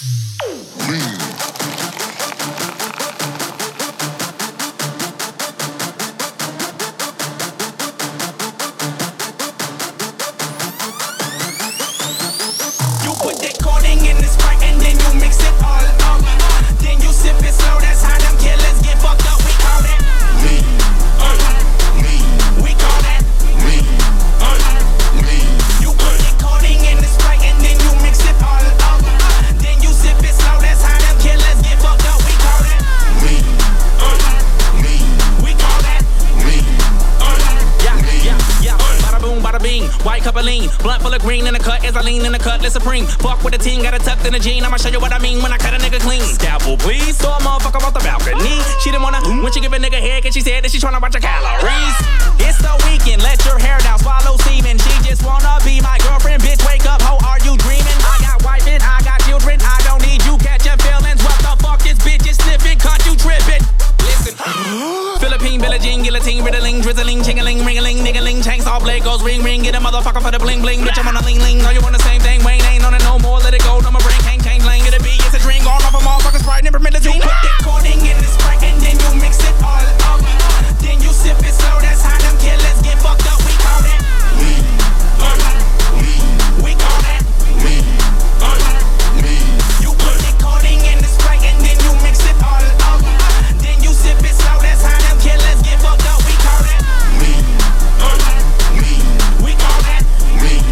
Blunt full of green in the cut as I lean in the cutlass supreme. Fuck with the team, got it tucked in the jean. I'ma show you what I mean when I cut a nigga clean. Scalpel, please. So a motherfucker off the balcony. She didn't wanna when she give a nigga head, cause she said that she tryna watch her calories. It's the weekend, let your hair down, swallow semen. She just wanna be my girlfriend, bitch. Wake up, ho, are you dreaming? I got wife and I got children. I don't need you catching feelings. What the fuck this bitch is sniffing? Can't you tripping? Listen. Philippine, Billie Jean, guillotine, riddling, drizzling, ching-a-ling, ring-a-ling, nigga-ling, chainsaw blade goes ring-ring, get a motherfucker for the bling-bling, bitch, I'm on a ling-ling, know you want the same thing, Wayne ain't on it no more, let it go, no my brain can't change lane, get a beat, it's a drink, going off a motherfucking Sprite, never meant to team. Put that coating in the Sprite and then you mix it all up, then you sip it slow, that's how them killers get fucked up, we call that lean, we call that lean, you put that coating in the Sprite and then you mix it all up, then you sip it slow, that's how them killers get fucked up, we call that lean, we call that lean,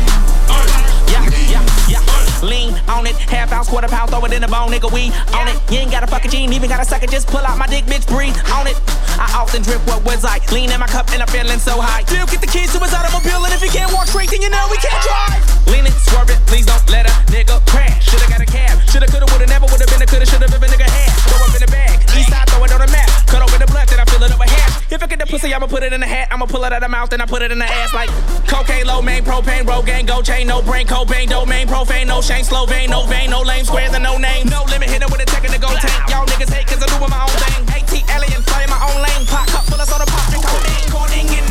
yeah, lean on it, half ounce, quarter pound, throw it in the bone, nigga, we on it, you ain't got a fucking gene, even got a sucker, just pull out my dick, bitch, breathe on it, I often drip what was I, lean in my cup and I'm feeling so high, Bill, get the keys to his automobile, and if he can't walk straight, then you know we can't drive, lean it, swerve it, please don't let a nigga crash, shoulda got a cab, shoulda, coulda, woulda, never woulda been a coulda, shoulda, if a nigga had, throw up in the bag, east side, throw it on the map, cut open the blunt, then I fill it up with hash, if I get the pussy, I'ma put it in the hat, I'ma pull it out of the mouth, then I put it in the ass like cocaine, low main, propane, Rogaine, gold chain, no brain, Cobain, domain, profane, no shame, slow vein, no vein, no lame squares and no name, no limit, hit it with a tech and a gold tank, y'all niggas hate cause I'm doing my own thing, AT alien, fly in my own lane, pop cup full of soda pop, drink codeine in